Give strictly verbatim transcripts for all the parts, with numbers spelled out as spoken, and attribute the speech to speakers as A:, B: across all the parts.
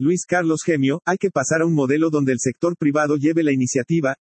A: Luis Carlos Gemio, hay que pasar a un modelo donde el sector privado lleve la iniciativa.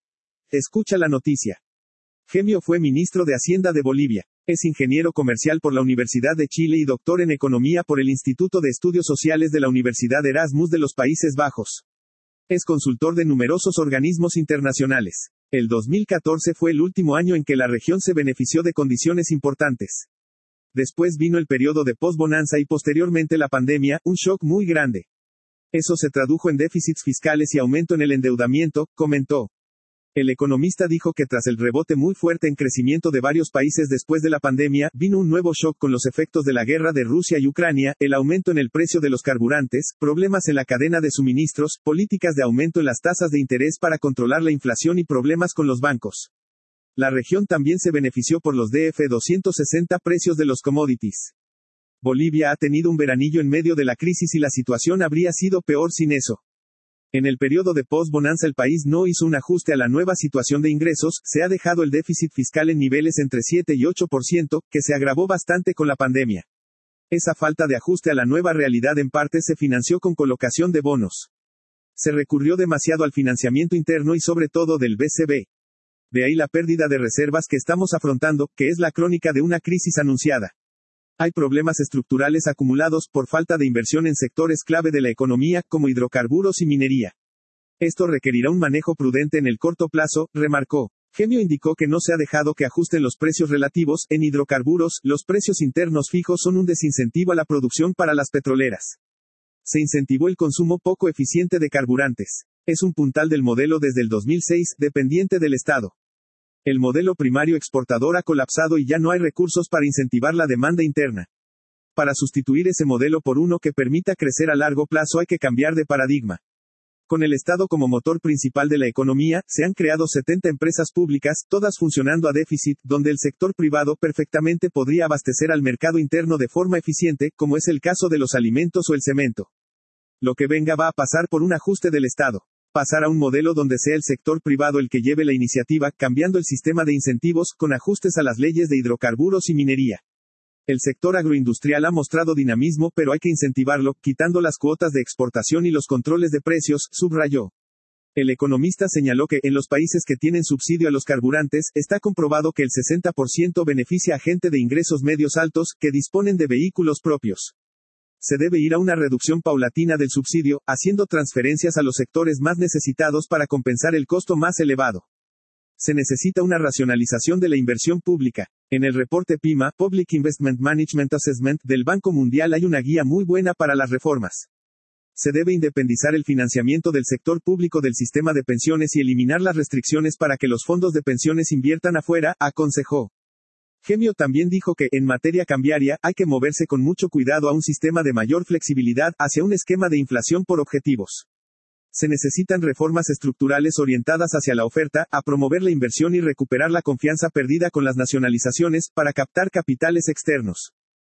A: Escucha la noticia. Gemio fue ministro de Hacienda de Bolivia. Es ingeniero comercial por la Universidad de Chile y doctor en economía por el Instituto de Estudios Sociales de la Universidad Erasmus de los Países Bajos. Es consultor de numerosos organismos internacionales. El dos mil catorce fue el último año en que la región se benefició de condiciones importantes. Después vino el periodo de post-bonanza y posteriormente la pandemia, un shock muy grande. Eso se tradujo en déficits fiscales y aumento en el endeudamiento, comentó. El economista dijo que tras el rebote muy fuerte en crecimiento de varios países después de la pandemia, vino un nuevo shock con los efectos de la guerra de Rusia y Ucrania, el aumento en el precio de los carburantes, problemas en la cadena de suministros, políticas de aumento en las tasas de interés para controlar la inflación y problemas con los bancos. La región también se benefició por los D F doscientos sesenta precios de los commodities. Bolivia ha tenido un veranillo en medio de la crisis y la situación habría sido peor sin eso. En el periodo de post-bonanza el país no hizo un ajuste a la nueva situación de ingresos, se ha dejado el déficit fiscal en niveles entre siete y ocho por ciento, que se agravó bastante con la pandemia. Esa falta de ajuste a la nueva realidad en parte se financió con colocación de bonos. Se recurrió demasiado al financiamiento interno y sobre todo del B C B. De ahí la pérdida de reservas que estamos afrontando, que es la crónica de una crisis anunciada. Hay problemas estructurales acumulados por falta de inversión en sectores clave de la economía, como hidrocarburos y minería. Esto requerirá un manejo prudente en el corto plazo, remarcó. Gemio indicó que no se ha dejado que ajusten los precios relativos. En hidrocarburos, los precios internos fijos son un desincentivo a la producción para las petroleras. Se incentivó el consumo poco eficiente de carburantes. Es un puntal del modelo desde el dos mil seis, dependiente del Estado. El modelo primario exportador ha colapsado y ya no hay recursos para incentivar la demanda interna. Para sustituir ese modelo por uno que permita crecer a largo plazo hay que cambiar de paradigma. Con el Estado como motor principal de la economía, se han creado setenta empresas públicas, todas funcionando a déficit, donde el sector privado perfectamente podría abastecer al mercado interno de forma eficiente, como es el caso de los alimentos o el cemento. Lo que venga va a pasar por un ajuste del Estado. Pasar a un modelo donde sea el sector privado el que lleve la iniciativa, cambiando el sistema de incentivos, con ajustes a las leyes de hidrocarburos y minería. El sector agroindustrial ha mostrado dinamismo, pero hay que incentivarlo, quitando las cuotas de exportación y los controles de precios, subrayó. El economista señaló que, en los países que tienen subsidio a los carburantes, está comprobado que el sesenta por ciento beneficia a gente de ingresos medios altos, que disponen de vehículos propios. Se debe ir a una reducción paulatina del subsidio, haciendo transferencias a los sectores más necesitados para compensar el costo más elevado. Se necesita una racionalización de la inversión pública. En el reporte P I M A, Public Investment Management Assessment, del Banco Mundial hay una guía muy buena para las reformas. Se debe independizar el financiamiento del sector público del sistema de pensiones y eliminar las restricciones para que los fondos de pensiones inviertan afuera, aconsejó. Gemio también dijo que, en materia cambiaria, hay que moverse con mucho cuidado a un sistema de mayor flexibilidad, hacia un esquema de inflación por objetivos. Se necesitan reformas estructurales orientadas hacia la oferta, a promover la inversión y recuperar la confianza perdida con las nacionalizaciones, para captar capitales externos.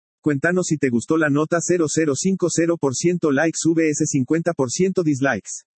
A: Cuéntanos si te gustó la nota. Cero cero cinco cero por ciento likes vs cincuenta por ciento dislikes.